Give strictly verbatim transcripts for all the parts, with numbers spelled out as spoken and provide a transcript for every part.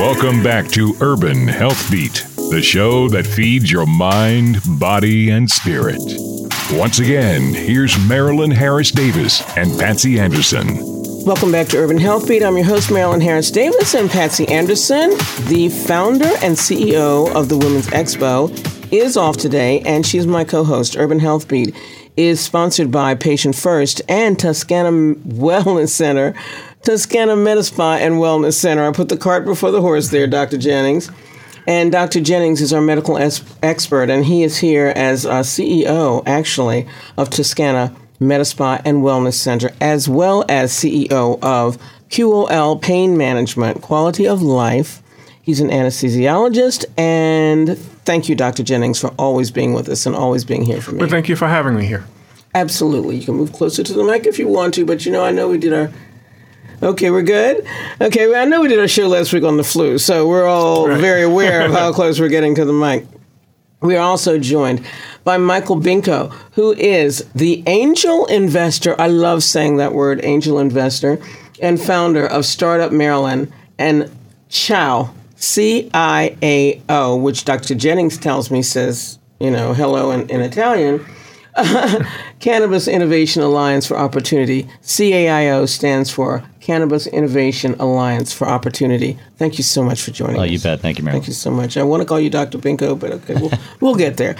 Welcome back to Urban Health Beat, the show that feeds your mind, body, and spirit. Once again, here's Marilyn Harris Davis and Patsy Anderson. Welcome back to Urban Health Beat. I'm your host, Marilyn Harris Davis, and Patsy Anderson, the founder and C E O of the Women's Expo, is off today, and she's my co-host. Urban Health Beat is sponsored by Patient First and Toscana Wellness Center, Toscana Medispa and Wellness Center. I put the cart before the horse there, Doctor Jennings. And Doctor Jennings is our medical es- expert, and he is here as a C E O, actually, of Toscana Medispa and Wellness Center, as well as C E O of Q O L Pain Management, Quality of Life. He's an anesthesiologist, and thank you, Doctor Jennings, for always being with us and always being here for me. Well, thank you for having me here. Absolutely. You can move closer to the mic if you want to, but you know, I know we did our... Okay, we're good? Okay, well, I know we did our show last week on the flu, so we're all right. very aware of how close we're getting to the mic. We are also joined by Michael Binko, who is the angel investor, I love saying that word, angel investor, and founder of Startup Maryland and Ciao, C I A O, which Doctor Jennings tells me says, you know, hello in, in Italian. Cannabis Innovation Alliance for Opportunity. C A I O stands for Cannabis Innovation Alliance for Opportunity. Thank you so much for joining oh, us. Oh, you bet. Thank you, Marilyn. Thank you so much. I want to call you Doctor Binko, but okay, we'll, we'll get there.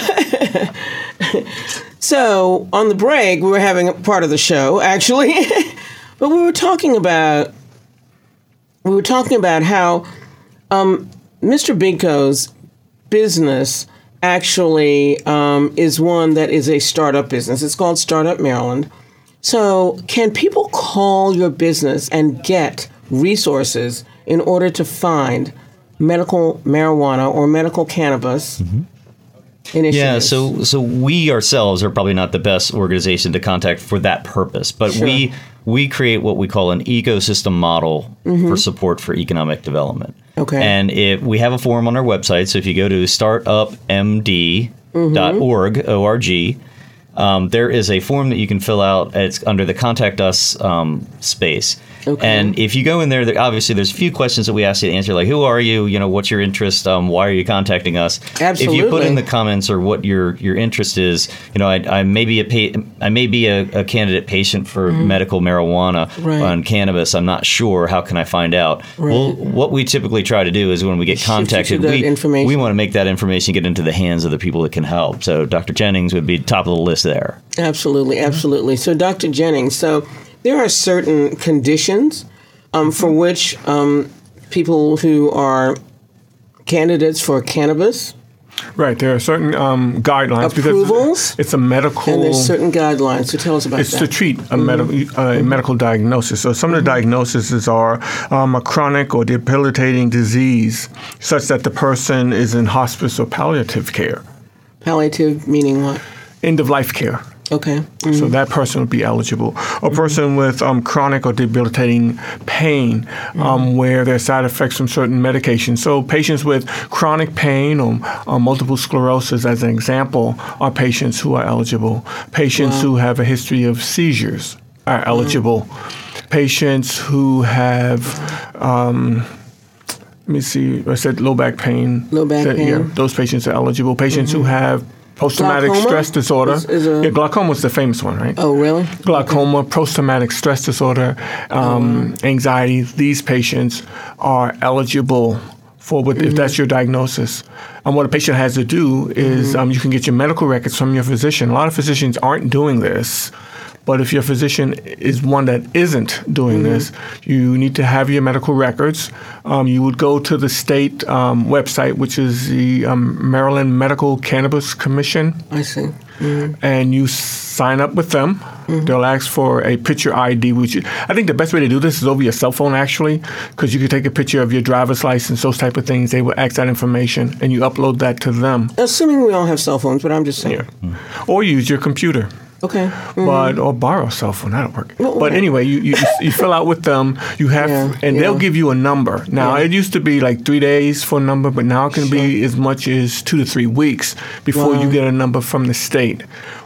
So, on the break, we were having a part of the show, actually, but we were talking about we were talking about how um, Mister Binko's business actually um, is one that is a startup business. It's called Startup Maryland. So can people call your business and get resources in order to find medical marijuana or medical cannabis mm-hmm. initiatives? Yeah, so so we ourselves are probably not the best organization to contact for that purpose, but sure. we we create what we call an ecosystem model mm-hmm. for support for economic development. Okay. And if we have a form on our website, so if you go to startup m d dot org, mm-hmm. O R G, um, there is a form that you can fill out. It's under the Contact Us um, space. Okay. And if you go in there, there, obviously there's a few questions that we ask you to answer, like who are you? You know, what's your interest? Um, why are you contacting us? Absolutely. If you put in the comments or what your your interest is, you know, I, I may be a pa- I may be a, a candidate patient for mm-hmm. medical marijuana right. on cannabis. I'm not sure. How can I find out? Right. Well, what we typically try to do is when we get contacted, we we want to make that information get into the hands of the people that can help. So Doctor Jennings would be top of the list there. Absolutely, absolutely. So Doctor Jennings, so there are certain conditions um, for which um, people who are candidates for cannabis. Right, there are certain um, guidelines approvals. Because it's a medical. And there's certain guidelines. So tell us about it's that. It's to treat a, mm-hmm. medical uh, mm-hmm. medical diagnosis. So some of the diagnoses are um, a chronic or debilitating disease, such that the person is in hospice or palliative care. Palliative meaning what? End of life care. Okay. Mm-hmm. So that person would be eligible. A mm-hmm. person with um, chronic or debilitating pain, mm-hmm. um, where there are side effects from certain medications. So patients with chronic pain or, or multiple sclerosis, as an example, are patients who are eligible. Patients wow. who have a history of seizures are eligible. Mm-hmm. Patients who have... Um, let me see. I said low back pain. Low back that, pain. Yeah, those patients are eligible. Patients mm-hmm. who have post-traumatic glaucoma? stress disorder. Is, is a... Yeah, glaucoma is the famous one, right? Oh, really? Glaucoma, okay. Post-traumatic stress disorder, um, oh. anxiety. These patients are eligible for, what, mm-hmm. if that's your diagnosis. And what a patient has to do is mm-hmm. um, you can get your medical records from your physician. A lot of physicians aren't doing this. But if your physician is one that isn't doing mm-hmm. this, you need to have your medical records. Um, you would go to the state um, website, which is the um, Maryland Medical Cannabis Commission. I see. Mm-hmm. And you sign up with them. Mm-hmm. They'll ask for a picture I D, which I think the best way to do this is over your cell phone, actually, because you can take a picture of your driver's license, those type of things. They will ask that information, and you upload that to them. Assuming we all have cell phones, but I'm just saying. Yeah. Mm-hmm. Or use your computer. Okay. Mm-hmm. But or borrow a cell phone, that'll work. Well, but okay. anyway, you, you you fill out with them. You have, yeah, and yeah. they'll give you a number. Now yeah. it used to be like three days for a number, but now it can sure. be as much as two to three weeks before wow. you get a number from the state.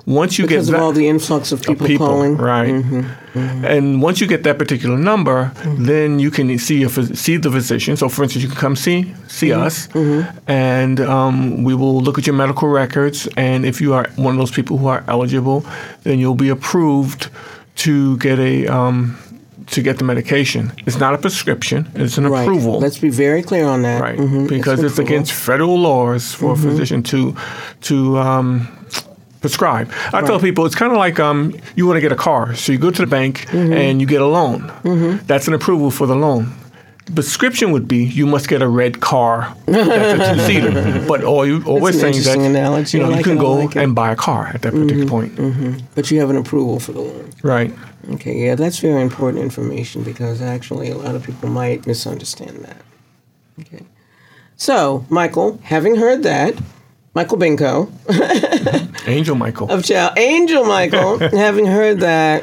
once you because get of that, all the influx of people, people calling, right? Mm-hmm, mm-hmm. And once you get that particular number, mm-hmm. then you can see a, see the physician. So, for instance, you can come see see mm-hmm. us, mm-hmm. and um, we will look at your medical records. And if you are one of those people who are eligible, then you'll be approved to get a um, to get the medication. It's not a prescription; it's an right. approval. Let's be very clear on that, right? Mm-hmm. Because it's, it's against federal laws for mm-hmm. a physician to to um, prescribe. I right. tell people it's kind of like um, you want to get a car, so you go to the bank mm-hmm. and you get a loan. Mm-hmm. That's an approval for the loan. Prescription would be you must get a red car that's a two-seater. But all you always saying that analogy. you know like you can go like and buy a car at that particular mm-hmm. point. Mm-hmm. But you have an approval for the loan. Right. Okay, yeah, that's very important information because actually a lot of people might misunderstand that. Okay. So, Michael, having heard that, Michael Binko. Angel Michael. Of Chow. Angel Michael, having heard that,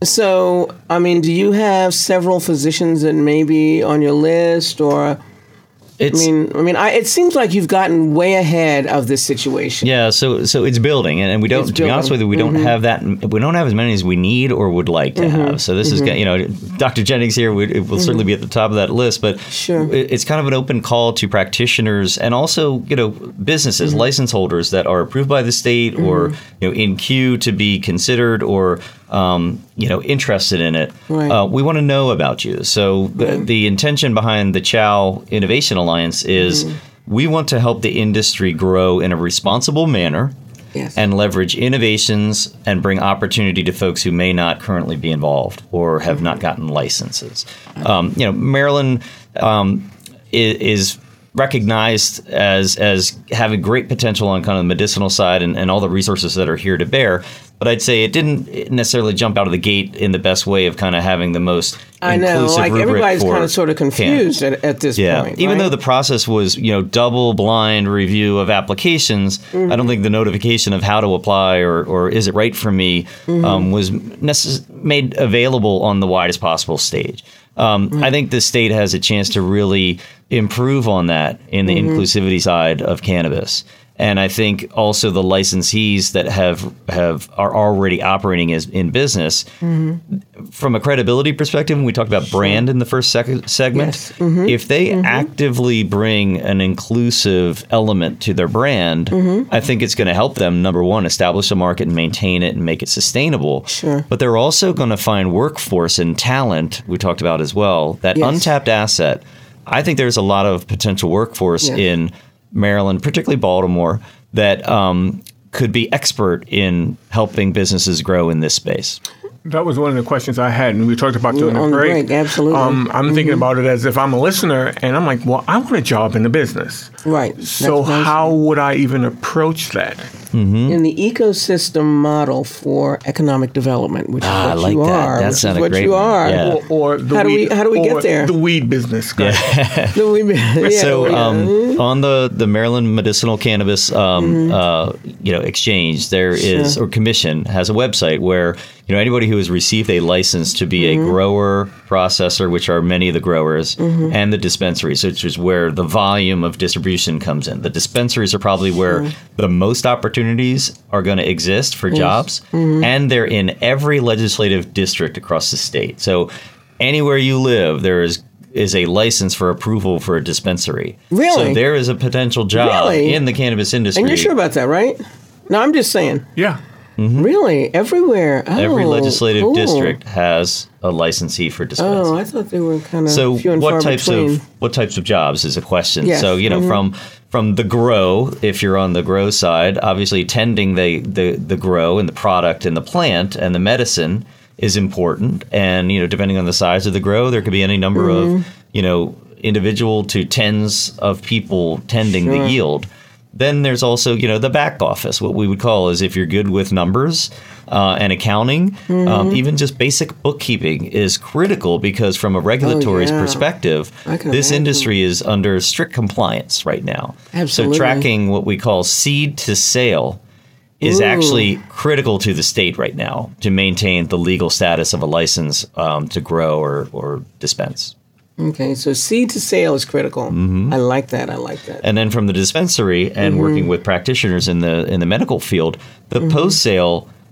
so, I mean, do you have several physicians that may be on your list or... It's, I mean, I mean, I, it seems like you've gotten way ahead of this situation. Yeah, so so it's building, and, and we don't. It's to building. be honest with you, we mm-hmm. don't have that. We don't have as many as we need or would like to mm-hmm. have. So this mm-hmm. is, you know, Doctor Jennings here we, it will mm-hmm. certainly be at the top of that list. But sure. it, it's kind of an open call to practitioners and also, you know, businesses, mm-hmm. license holders that are approved by the state mm-hmm. or you know in queue to be considered or. Um, you know, interested in it. Right. Uh, we want to know about you. So right. the, the intention behind the Chow Innovation Alliance is mm-hmm. we want to help the industry grow in a responsible manner yes. and leverage innovations and bring opportunity to folks who may not currently be involved or have mm-hmm. not gotten licenses. Um, you know, Maryland um, is, is recognized as as having great potential on kind of the medicinal side and, and all the resources that are here to bear. But I'd say it didn't necessarily jump out of the gate in the best way of kind of having the most I know, inclusive like rubric everybody's for kind of sort of confused at, at this yeah. point. Even right? though the process was, you know, double blind review of applications, mm-hmm. I don't think the notification of how to apply or, or is it right for me mm-hmm. um, was necess- made available on the widest possible stage. Um, mm-hmm. I think the state has a chance to really improve on that in the mm-hmm. inclusivity side of cannabis. And I think also the licensees that have have are already operating as in business, mm-hmm. from a credibility perspective, when we talked about brand in the first sec- segment, yes. mm-hmm. if they mm-hmm. actively bring an inclusive element to their brand, mm-hmm. I think it's going to help them, number one, establish a market and maintain it and make it sustainable. Sure. But they're also going to find workforce and talent, we talked about as well, that yes. untapped asset. I think there's a lot of potential workforce yes. in Maryland, particularly Baltimore, that um, could be expert in helping businesses grow in this space. That was one of the questions I had, and we talked about during on the break. break. Absolutely. Um, I'm mm-hmm. thinking about it as if I'm a listener, and I'm like, well, I want a job in the business. Right. So That's how nice. would I even approach that? Mm-hmm. In the ecosystem model for economic development, which ah, is what I like you that. are, That which sounded is what great. you are. Yeah. Or, or the how do weed, we how do we get there? The weed business. Yeah. the weed, yeah, so yeah. um, on the, the Maryland Medicinal Cannabis um, mm-hmm. uh, you know Exchange, there is sure. or commission has a website where you know anybody who has received a license to be mm-hmm. a grower, processor, which are many of the growers, mm-hmm. and the dispensaries, which is where the volume of distribution comes in. The dispensaries are probably where sure. the most opportunities are going to exist for yes. jobs, mm-hmm. and they're in every legislative district across the state. So anywhere you live, there is is a license for approval for a dispensary. Really? So there is a potential job really? in the cannabis industry. And you're sure about that, right? No, I'm just saying. Yeah. Mm-hmm. Really? Everywhere? Oh, Every legislative cool. district has a licensee for dispensary. Oh, I thought they were kind of so few and what far types between. of what types of jobs is a question. Yes. So you know mm-hmm. from from the grow, if you're on the grow side, obviously tending the, the the grow and the product and the plant and the medicine is important. And you know depending on the size of the grow, there could be any number mm-hmm. of you know individual to tens of people tending sure. the yield. Then there's also, you know, the back office, what we would call is if you're good with numbers uh, and accounting, mm-hmm. um, even just basic bookkeeping is critical because from a regulatory oh, yeah. perspective, this imagine. industry is under strict compliance right now. Absolutely. So tracking what we call seed to sale is Ooh. actually critical to the state right now to maintain the legal status of a license um, to grow or, or dispense. Okay, so seed to sale is critical. Mm-hmm. I like that. I like that. And then from the dispensary and mm-hmm. working with practitioners in the in the medical field, the mm-hmm. post sale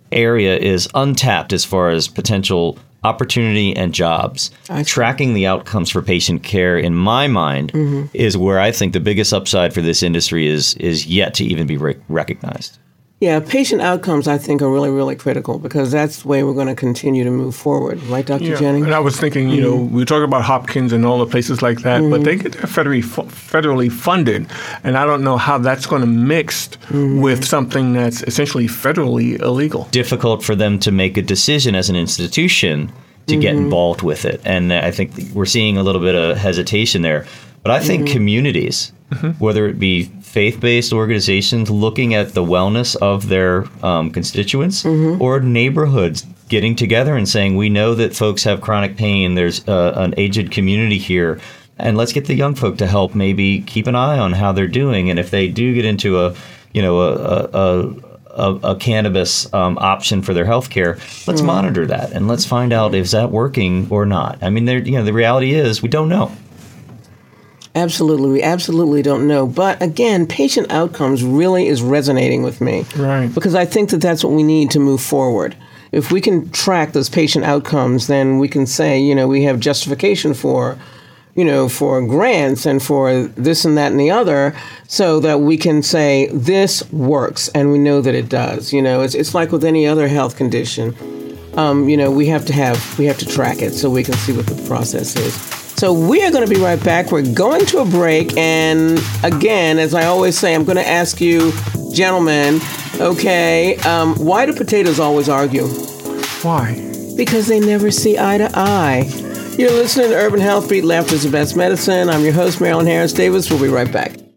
area is untapped as far as potential opportunity and jobs. Tracking the outcomes for patient care, in my mind, mm-hmm. is where I think the biggest upside for this industry is is yet to even be re- recognized. Yeah, patient outcomes, I think, are really, really critical because that's the way we're going to continue to move forward. Right, Doctor Yeah. Jennings? And I was thinking, you mm-hmm. know, we talk about Hopkins and all the places like that, mm-hmm. but they get federally, federally funded. And I don't know how that's going to mix mm-hmm. with something that's essentially federally illegal. Difficult for them to make a decision as an institution to mm-hmm. get involved with it. And I think we're seeing a little bit of hesitation there. But I think mm-hmm. communities, mm-hmm. whether it be faith-based organizations looking at the wellness of their um, constituents mm-hmm. or neighborhoods getting together and saying, we know that folks have chronic pain, there's uh, an aged community here, and let's get the young folk to help maybe keep an eye on how they're doing. And if they do get into a, you know, a, a, a, a cannabis um, option for their health care, let's mm-hmm. monitor that and let's find out if that working or not. I mean, you know, the reality is we don't know. Absolutely. We absolutely don't know. But again, patient outcomes really is resonating with me. Right. Because I think that that's what we need to move forward. If we can track those patient outcomes, then we can say, you know, we have justification for, you know, for grants and for this and that and the other, so that we can say this works and we know that it does. You know, it's it's like with any other health condition. Um, you know, we have to have we have to track it so we can see what the process is. So we are going to be right back. We're going to a break. And again, as I always say, I'm going to ask you, gentlemen, okay, um, why do potatoes always argue? Why? Because they never see eye to eye. You're listening to Urban Health Beat, Laughter is the Best Medicine. I'm your host, Marilyn Harris Davis. We'll be right back.